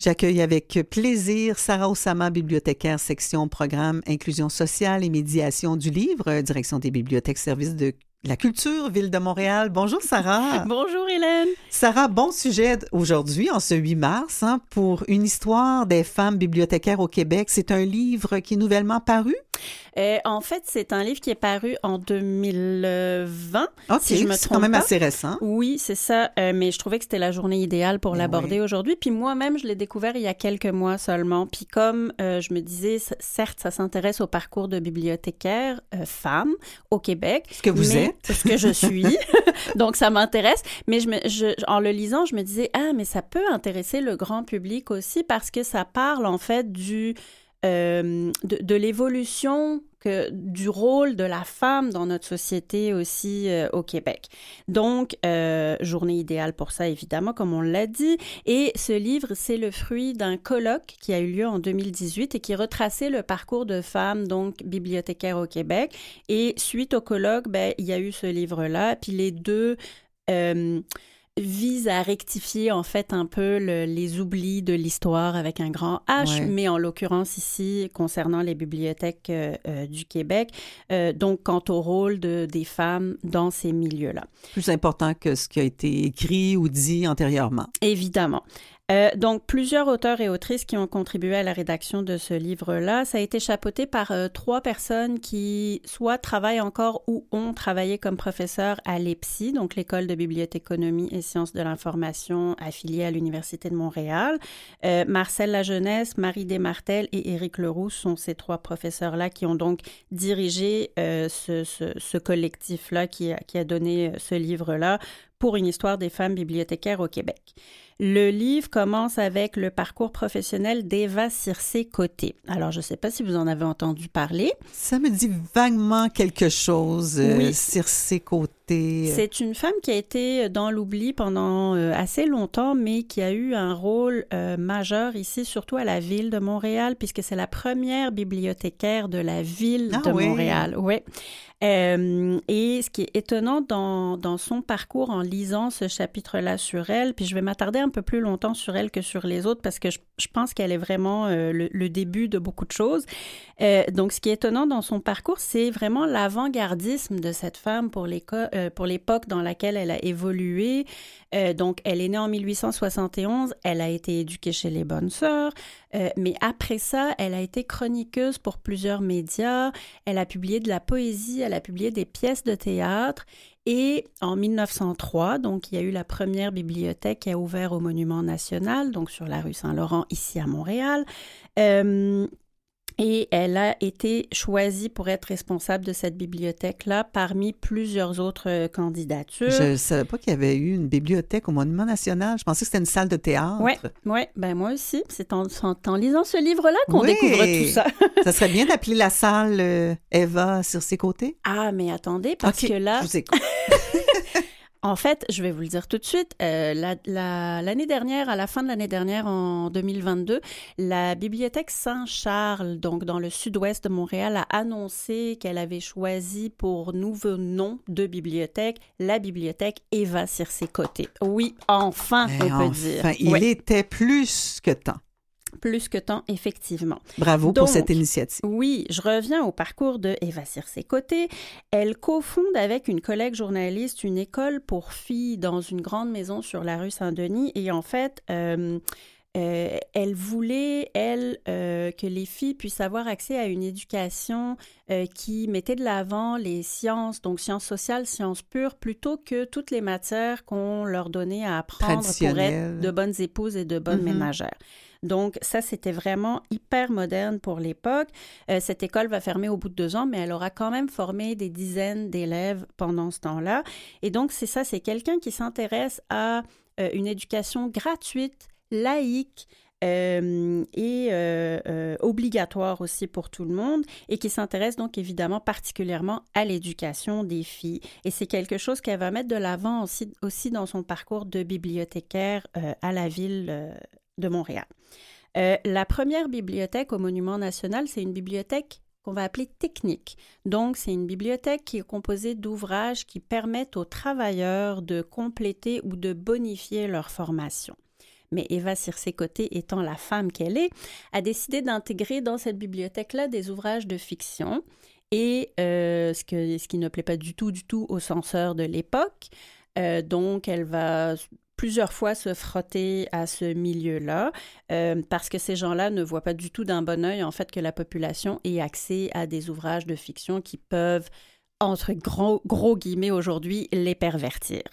J'accueille avec plaisir Sarah Osama, bibliothécaire section programme Inclusion sociale et médiation du livre, direction des bibliothèques services de la culture, Ville de Montréal. Bonjour Sarah. Bonjour Hélène. Sarah, bon sujet aujourd'hui, en ce 8 mars, pour une histoire des femmes bibliothécaires au Québec. C'est un livre qui est nouvellement paru? En fait, c'est un livre qui est paru en 2020. OK, si je me c'est trompe quand même pas. assez récent. Oui, c'est ça. Mais je trouvais que c'était la journée idéale pour l'aborder aujourd'hui. Puis moi-même, je l'ai découvert il y a quelques mois seulement. Puis comme je me disais, certes, ça s'intéresse au parcours de bibliothécaire femme au Québec. Ce que vous êtes. Ce que je suis. Donc, ça m'intéresse. Mais en le lisant, je me disais, mais ça peut intéresser le grand public aussi parce que ça parle en fait de l'évolution du rôle de la femme dans notre société aussi au Québec. Donc, journée idéale pour ça, évidemment, comme on l'a dit. Et ce livre, c'est le fruit d'un colloque qui a eu lieu en 2018 et qui retraçait le parcours de femmes, donc bibliothécaires au Québec. Et suite au colloque, il y a eu ce livre-là. Puis les deux vise à rectifier en fait un peu les oublis de l'histoire avec un grand H, mais en l'occurrence ici concernant les bibliothèques du Québec, donc quant au rôle des femmes dans ces milieux-là. Plus important que ce qui a été écrit ou dit antérieurement. Évidemment. Donc, plusieurs auteurs et autrices qui ont contribué à la rédaction de ce livre-là. Ça a été chapeauté par 3 personnes qui soit travaillent encore ou ont travaillé comme professeurs à l'EPSI, donc l'École de bibliothéconomie et sciences de l'information affiliée à l'Université de Montréal. Marcel Lajeunesse, Marie Desmartels et Éric Leroux sont ces 3 professeurs-là qui ont donc dirigé ce collectif-là qui a donné ce livre-là pour une histoire des femmes bibliothécaires au Québec. Le livre commence avec le parcours professionnel d'Eva Circé-Côté. Alors, je ne sais pas si vous en avez entendu parler. Ça me dit vaguement quelque chose, oui. Circé-Côté. C'est une femme qui a été dans l'oubli pendant assez longtemps, mais qui a eu un rôle majeur ici, surtout à la Ville de Montréal, puisque c'est la première bibliothécaire de la Ville de Montréal. Oui. Et ce qui est étonnant dans son parcours en lisant ce chapitre-là sur elle, puis je vais m'attarder un peu plus longtemps sur elle que sur les autres parce que je pense qu'elle est vraiment le début de beaucoup de choses. Donc, ce qui est étonnant dans son parcours, c'est vraiment l'avant-gardisme de cette femme pour l'époque dans laquelle elle a évolué. Donc, elle est née en 1871, elle a été éduquée chez les Bonnes Sœurs, mais après ça, elle a été chroniqueuse pour plusieurs médias, elle a publié de la poésie, elle a publié des pièces de théâtre et en 1903, donc il y a eu la première bibliothèque qui a ouvert au Monument national, donc sur la rue Saint-Laurent, ici à Montréal. Et elle a été choisie pour être responsable de cette bibliothèque-là parmi plusieurs autres candidatures. Je ne savais pas qu'il y avait eu une bibliothèque au Monument national. Je pensais que c'était une salle de théâtre. Oui. Ben moi aussi. C'est en lisant ce livre-là qu'on découvre tout ça. Ça serait bien d'appeler la salle Eva Circé-Côté. Ah, mais attendez, parce que là... Je vous écoute. En fait, je vais vous le dire tout de suite, l'année dernière, à la fin de l'année dernière, en 2022, la Bibliothèque Saint-Charles, donc dans le sud-ouest de Montréal, a annoncé qu'elle avait choisi pour nouveau nom de bibliothèque la bibliothèque Eva Circé-Côté. Oui, enfin, on peut dire. Il était plus que temps. Plus que temps, effectivement. Bravo pour cette initiative. Oui, je reviens au parcours de Eva Circé-Côté. Elle cofonde avec une collègue journaliste une école pour filles dans une grande maison sur la rue Saint-Denis. Et en fait, elle voulait, que les filles puissent avoir accès à une éducation qui mettait de l'avant les sciences, donc sciences sociales, sciences pures, plutôt que toutes les matières qu'on leur donnait à apprendre pour être de bonnes épouses et de bonnes ménagères. Donc, ça, c'était vraiment hyper moderne pour l'époque. Cette école va fermer au bout de 2 ans, mais elle aura quand même formé des dizaines d'élèves pendant ce temps-là. Et donc, c'est ça, c'est quelqu'un qui s'intéresse à une éducation gratuite, laïque, et obligatoire aussi pour tout le monde et qui s'intéresse donc évidemment particulièrement à l'éducation des filles. Et c'est quelque chose qu'elle va mettre de l'avant aussi dans son parcours de bibliothécaire à la Ville de Montréal. La première bibliothèque au Monument national, c'est une bibliothèque qu'on va appeler technique. Donc, c'est une bibliothèque qui est composée d'ouvrages qui permettent aux travailleurs de compléter ou de bonifier leur formation. mais Eva Circé-Côté, étant la femme qu'elle est, a décidé d'intégrer dans cette bibliothèque-là des ouvrages de fiction et ce qui ne plaît pas du tout au censeur de l'époque. Donc, elle va plusieurs fois se frotter à ce milieu-là parce que ces gens-là ne voient pas du tout d'un bon œil, en fait, que la population ait accès à des ouvrages de fiction qui peuvent, entre gros guillemets aujourd'hui, les pervertir.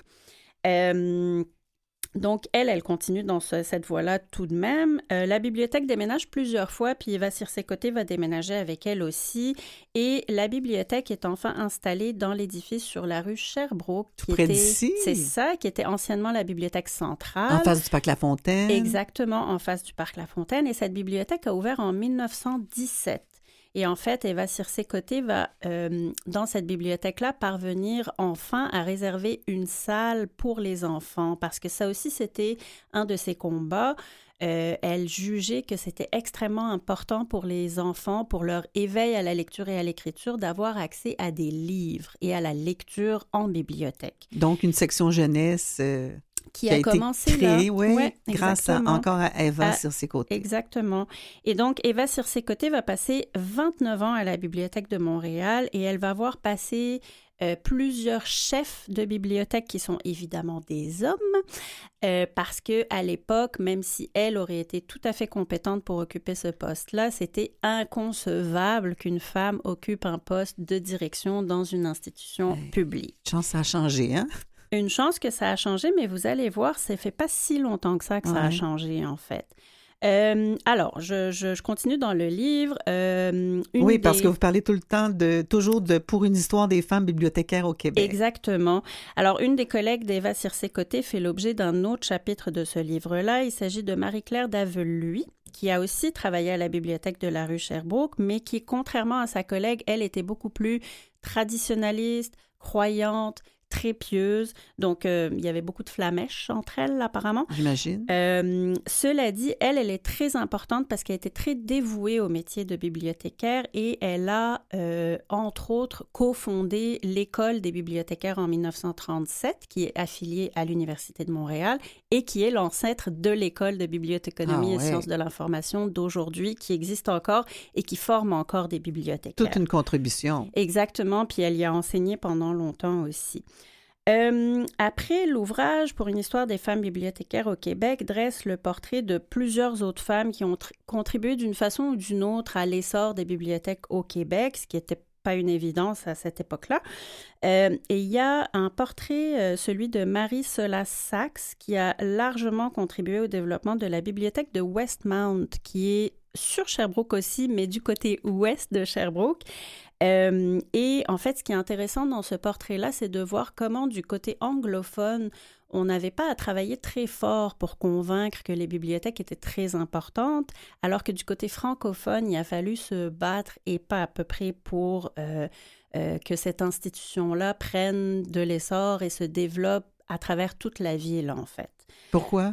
Donc, elle continue dans cette voie-là tout de même. La bibliothèque déménage plusieurs fois, puis Eva Circé-Côté va déménager avec elle aussi. Et la bibliothèque est enfin installée dans l'édifice sur la rue Sherbrooke. Tout près d'ici? C'est ça, qui était anciennement la bibliothèque centrale. En face du Parc La Fontaine. Exactement, en face du Parc La Fontaine. Et cette bibliothèque a ouvert en 1917. Et en fait, Eva Circé-Côté va, dans cette bibliothèque-là, parvenir enfin à réserver une salle pour les enfants, parce que ça aussi, c'était un de ses combats. Elle jugeait que c'était extrêmement important pour les enfants, pour leur éveil à la lecture et à l'écriture, d'avoir accès à des livres et à la lecture en bibliothèque. Donc, une section jeunesse... qui a commencé créé, là. Oui, grâce encore à Eva Circé-Côté. Exactement. Et donc, Eva Circé-Côté va passer 29 ans à la Bibliothèque de Montréal et elle va voir passer plusieurs chefs de bibliothèque qui sont évidemment des hommes parce qu'à l'époque, même si elle aurait été tout à fait compétente pour occuper ce poste-là, c'était inconcevable qu'une femme occupe un poste de direction dans une institution publique. Chance, ça a changé, hein? Une chance que ça a changé, mais vous allez voir, ça fait pas si longtemps que ça a changé, en fait. Alors, je continue dans le livre. Parce que vous parlez tout le temps pour une histoire des femmes bibliothécaires au Québec. Exactement. Alors, une des collègues d'Eva Circé-Côté fait l'objet d'un autre chapitre de ce livre-là. Il s'agit de Marie-Claire Daveluy, qui a aussi travaillé à la bibliothèque de la rue Sherbrooke, mais qui, contrairement à sa collègue, elle était beaucoup plus traditionnaliste, croyante, très pieuse. Donc, il y avait beaucoup de flamèches entre elles, apparemment. J'imagine. Cela dit, elle est très importante parce qu'elle était très dévouée au métier de bibliothécaire et elle a, entre autres, cofondé l'École des bibliothécaires en 1937, qui est affiliée à l'Université de Montréal et qui est l'ancêtre de l'École de bibliothéconomie et sciences de l'information d'aujourd'hui, qui existe encore et qui forme encore des bibliothécaires. Toute une contribution. Exactement, puis elle y a enseigné pendant longtemps aussi. Après, l'ouvrage pour une histoire des femmes bibliothécaires au Québec dresse le portrait de plusieurs autres femmes qui ont contribué d'une façon ou d'une autre à l'essor des bibliothèques au Québec, ce qui n'était pas une évidence à cette époque-là. Et il y a un portrait, celui de Marie Solas-Sachs, qui a largement contribué au développement de la bibliothèque de Westmount, qui est sur Sherbrooke aussi, mais du côté ouest de Sherbrooke. Et en fait, ce qui est intéressant dans ce portrait-là, c'est de voir comment du côté anglophone, on n'avait pas à travailler très fort pour convaincre que les bibliothèques étaient très importantes, alors que du côté francophone, il a fallu se battre et pas à peu près pour que cette institution-là prenne de l'essor et se développe à travers toute la ville, en fait. Pourquoi?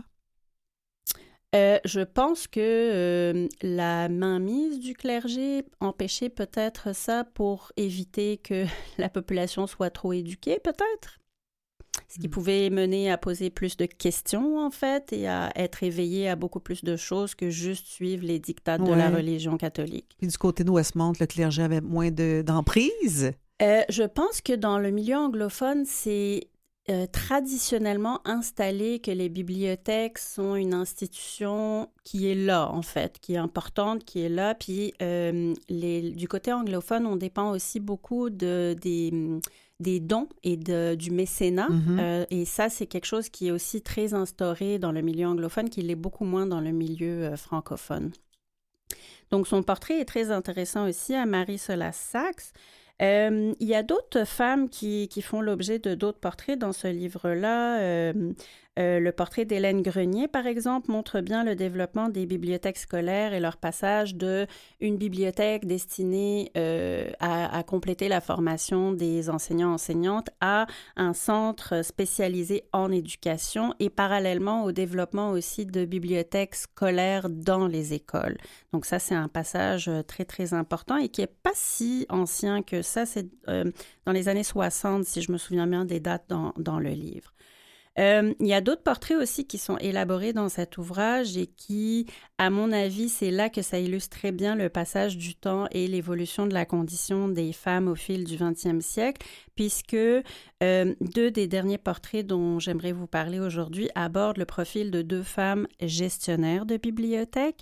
Je pense que la mainmise du clergé empêchait peut-être ça pour éviter que la population soit trop éduquée, peut-être. Ce qui pouvait mener à poser plus de questions, en fait, et à être éveillé à beaucoup plus de choses que juste suivre les dictats de la religion catholique. Puis du côté de Westmount, le clergé avait moins d'emprise? Je pense que dans le milieu anglophone, c'est traditionnellement installé que les bibliothèques sont une institution qui est là, en fait, qui est importante, qui est là. Puis du côté anglophone, on dépend aussi beaucoup des dons et du mécénat. Et ça, c'est quelque chose qui est aussi très instauré dans le milieu anglophone, qui l'est beaucoup moins dans le milieu francophone. Donc, son portrait est très intéressant aussi à Marie Solas-Sachs. Il y a d'autres femmes qui font l'objet de d'autres portraits dans ce livre-là. Le portrait d'Hélène Grenier, par exemple, montre bien le développement des bibliothèques scolaires et leur passage d'une bibliothèque destinée à compléter la formation des enseignants-enseignantes à un centre spécialisé en éducation et parallèlement au développement aussi de bibliothèques scolaires dans les écoles. Donc ça, c'est un passage très, très important et qui n'est pas si ancien que ça. C'est dans les années 60, si je me souviens bien des dates dans le livre. Il y a d'autres portraits aussi qui sont élaborés dans cet ouvrage et qui, à mon avis, c'est là que ça illustre très bien le passage du temps et l'évolution de la condition des femmes au fil du 20e siècle, puisque deux des derniers portraits dont j'aimerais vous parler aujourd'hui abordent le profil de deux femmes gestionnaires de bibliothèques.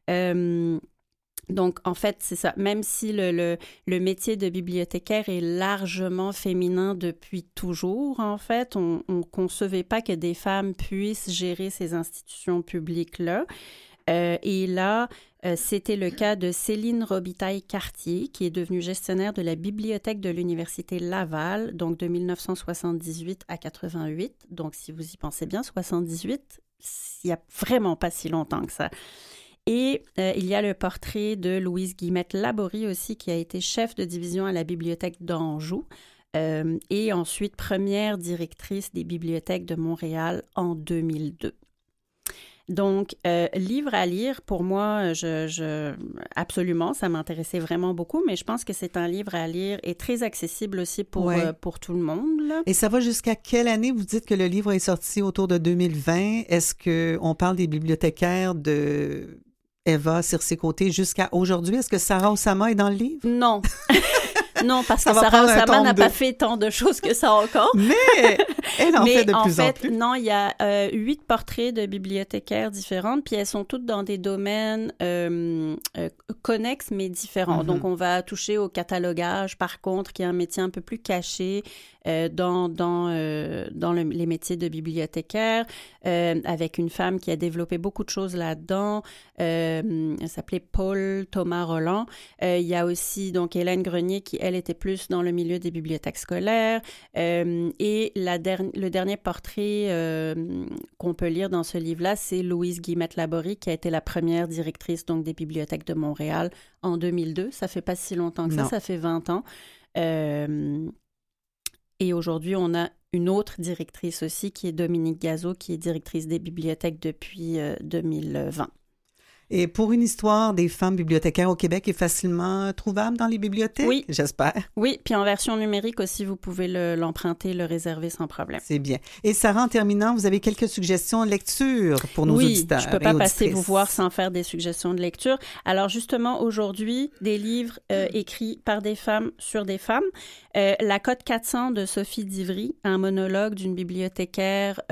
Donc, en fait, c'est ça. Même si le métier de bibliothécaire est largement féminin depuis toujours, en fait, on ne concevait pas que des femmes puissent gérer ces institutions publiques-là. Et là, c'était le cas de Céline Robitaille-Cartier, qui est devenue gestionnaire de la bibliothèque de l'Université Laval, donc de 1978 à 88. Donc, si vous y pensez bien, 78, il n'y a vraiment pas si longtemps que ça. Et il y a le portrait de Louise Guillemette-Laborie aussi, qui a été chef de division à la bibliothèque d'Anjou et ensuite première directrice des bibliothèques de Montréal en 2002. Donc, livre à lire, pour moi, absolument, ça m'intéressait vraiment beaucoup, mais je pense que c'est un livre à lire et très accessible aussi pour tout le monde. Là. Et ça va jusqu'à quelle année? Vous dites que le livre est sorti autour de 2020. Est-ce qu'on parle des bibliothécaires de Eva Circé-Côté jusqu'à aujourd'hui? Est-ce que Sarah Osama est dans le livre? Non. Non, parce que Sarah Osama n'a pas fait tant de choses que ça encore. Mais elle en fait de plus en plus. Non, il y a 8 portraits de bibliothécaires différentes, puis elles sont toutes dans des domaines connexes, mais différents. Mm-hmm. Donc, on va toucher au catalogage, par contre, qui est un métier un peu plus caché dans les métiers de bibliothécaire, avec une femme qui a développé beaucoup de choses là-dedans. Elle s'appelait Paul Thomas Roland. Il y a aussi donc Hélène Grenier qui, elle, était plus dans le milieu des bibliothèques scolaires. Et le dernier portrait qu'on peut lire dans ce livre-là, c'est Louise Guillemette-Laborie, qui a été la première directrice donc, des bibliothèques de Montréal en 2002. Ça fait pas si longtemps que ça fait 20 ans. Et aujourd'hui, on a une autre directrice aussi, qui est Dominique Gazeau, qui est directrice des bibliothèques depuis 2020. Et pour une histoire des femmes bibliothécaires au Québec est facilement trouvable dans les bibliothèques? Oui. J'espère. Oui, puis en version numérique aussi, vous pouvez l'emprunter, le réserver sans problème. C'est bien. Et Sarah, en terminant, vous avez quelques suggestions de lecture pour nos auditeurs? Oui, je ne peux pas passer vous voir sans faire des suggestions de lecture. Alors justement, aujourd'hui, des livres écrits par des femmes sur des femmes. La Cote 400 de Sophie Divry, un monologue d'une bibliothécaire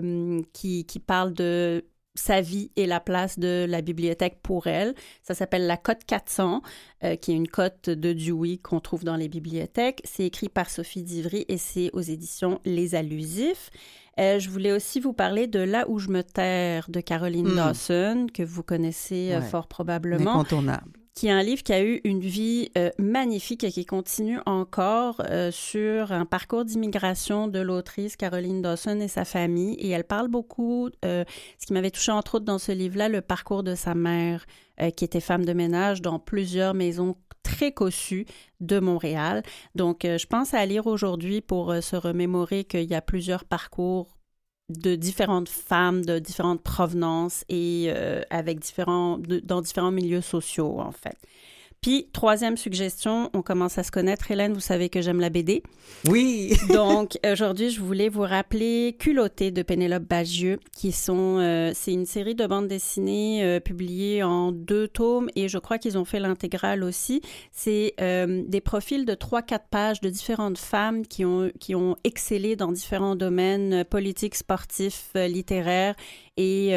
qui parle de sa vie et la place de la bibliothèque pour elle. Ça s'appelle La Cote 400, qui est une cote de Dewey qu'on trouve dans les bibliothèques. C'est écrit par Sophie Divry et c'est aux éditions Les Allusifs. Je voulais aussi vous parler de Là où je me terre de Caroline Dawson, que vous connaissez fort probablement. Incontournable. Qui est un livre qui a eu une vie magnifique et qui continue encore sur un parcours d'immigration de l'autrice Caroline Dawson et sa famille. Et elle parle beaucoup, ce qui m'avait touchée entre autres dans ce livre-là, le parcours de sa mère, qui était femme de ménage dans plusieurs maisons très cossues de Montréal. Donc, je pense à lire aujourd'hui pour se remémorer qu'il y a plusieurs parcours de différentes femmes, de différentes provenances et avec dans différents milieux sociaux, en fait. Puis, troisième suggestion, on commence à se connaître. Hélène, vous savez que j'aime la BD. Oui! Donc, aujourd'hui, je voulais vous rappeler Culottées de Pénélope Bagieux, c'est une série de bandes dessinées publiées en 2 tomes et je crois qu'ils ont fait l'intégrale aussi. C'est des profils de 3-4 pages de différentes femmes qui ont excellé dans différents domaines politiques, sportifs, littéraires. Et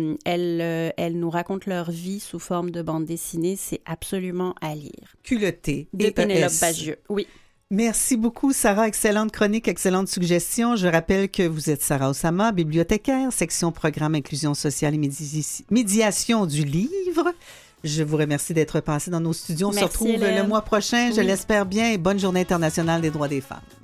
elles nous racontent leur vie sous forme de bande dessinée. C'est absolument à lire. Culottées. De Pénélope Bagieux, oui. Merci beaucoup, Sarah. Excellente chronique, excellente suggestion. Je rappelle que vous êtes Sarah Osama, bibliothécaire, section programme inclusion sociale et médiation du livre. Je vous remercie d'être passé dans nos studios. On se retrouve Hélène. Le mois prochain, je l'espère bien, et bonne Journée internationale des droits des femmes.